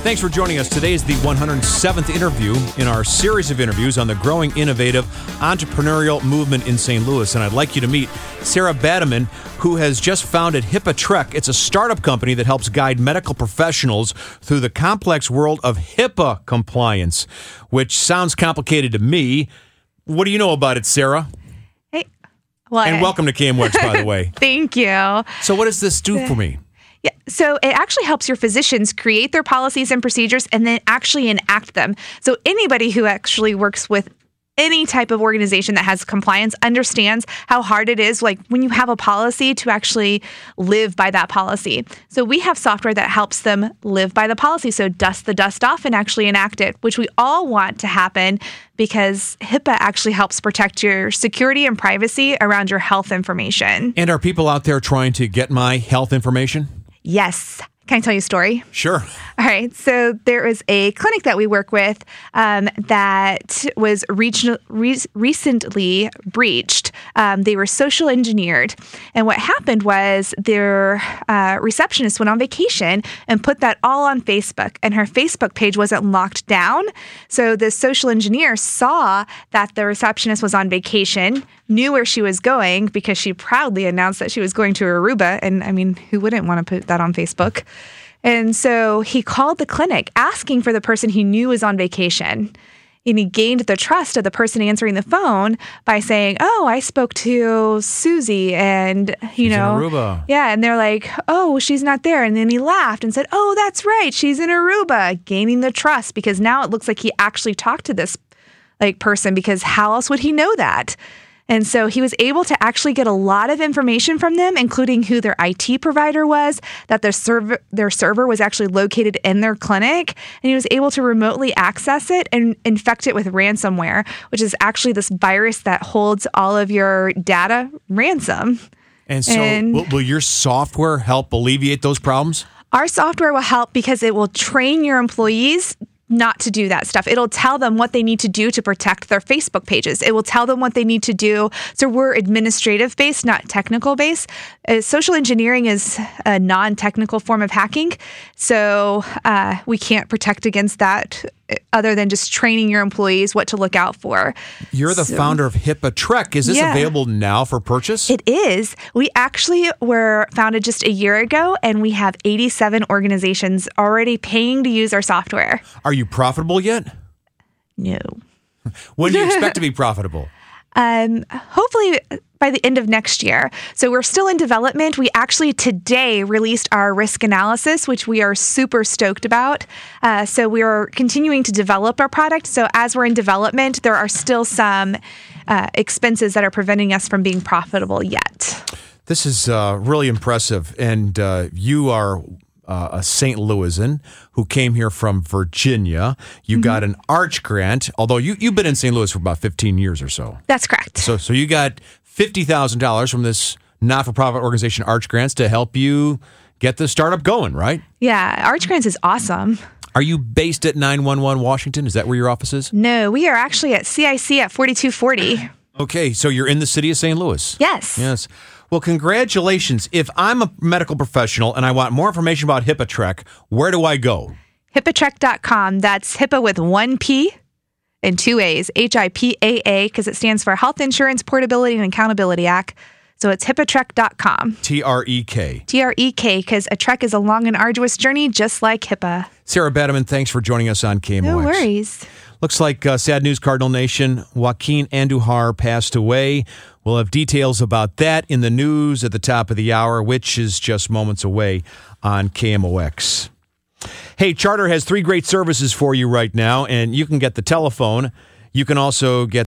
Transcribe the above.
Thanks for joining us. Today is the 107th interview in our series of interviews on the growing innovative entrepreneurial movement in St. Louis. And I'd like you to meet Sarah Bademan, who has just founded HIPAA-Trek. It's a startup company that helps guide medical professionals through the complex world of HIPAA compliance, which sounds complicated to me. What do you know about it, Sarah? Hey. Well, and welcome to KMOX, by the way. Thank you. So what does this do for me? Yeah, so it actually helps your physicians create their policies and procedures and then actually enact them. So anybody who actually works with any type of organization that has compliance understands how hard it is, like when you have a policy, to actually live by that policy. So we have software that helps them live by the policy. So dust the dust off and actually enact it, which we all want to happen because HIPAA actually helps protect your security and privacy around your health information. And are people out there trying to get my health information? Yes. Can I tell you a story? Sure. All right. So there is a clinic that we work with that was recently breached. They were social engineered. And what happened was their receptionist went on vacation and put that all on Facebook. And her Facebook page wasn't locked down. So the social engineer saw that the receptionist was on vacation, knew where she was going because she proudly announced that she was going to Aruba. And I mean, who wouldn't want to put that on Facebook? And so he called the clinic asking for the person he knew was on vacation. And he gained the trust of the person answering the phone by saying, oh, I spoke to Susie and, she's in Aruba. Yeah. And they're like, oh, she's not there. And then he laughed and said, oh, that's right. She's in Aruba, gaining the trust because now it looks like he actually talked to this person because how else would he know that? And so he was able to actually get a lot of information from them, including who their IT provider was, that their server was actually located in their clinic, and he was able to remotely access it and infect it with ransomware, which is actually this virus that holds all of your data ransom. And so will your software help alleviate those problems? Our software will help because it will train your employees not to do that stuff. It'll tell them what they need to do to protect their Facebook pages. It will tell them what they need to do. So we're administrative based, not technical based. Social engineering is a non-technical form of hacking. So we can't protect against that other than just training your employees what to look out for. You're the founder of HIPAA-Trek. Is this available now for purchase? It is. We actually were founded just a year ago, and we have 87 organizations already paying to use our software. Are you profitable yet? No. When do you expect to be profitable? Hopefully by the end of next year. So we're still in development. We actually today released our risk analysis, which we are super stoked about. So we are continuing to develop our product. So as we're in development, there are still some expenses that are preventing us from being profitable yet. This is really impressive. And you are a St. Louisan who came here from Virginia. You got an Arch grant, although you've been in St. Louis for about 15 years or so. That's correct. So you got $50,000 from this not-for-profit organization, Arch Grants, to help you get the startup going, right? Yeah, Arch Grants is awesome. Are you based at 911 Washington? Is that where your office is? No, we are actually at CIC at 4240. Okay, so you're in the city of St. Louis. Yes. Yes. Well, congratulations. If I'm a medical professional and I want more information about HIPAA-Trek, where do I go? HIPAATrek.com. That's HIPAA with one P and two A's, HIPAA, because it stands for Health Insurance Portability and Accountability Act. So it's HIPAATrek.com. TREK. TREK, because a trek is a long and arduous journey, just like HIPAA. Sarah Bademan, thanks for joining us on KMOX. No worries. Looks like sad news, Cardinal Nation. Joaquin Andujar passed away. We'll have details about that in the news at the top of the hour, which is just moments away on KMOX. Hey, Charter has 3 great services for you right now, and you can get the telephone. You can also get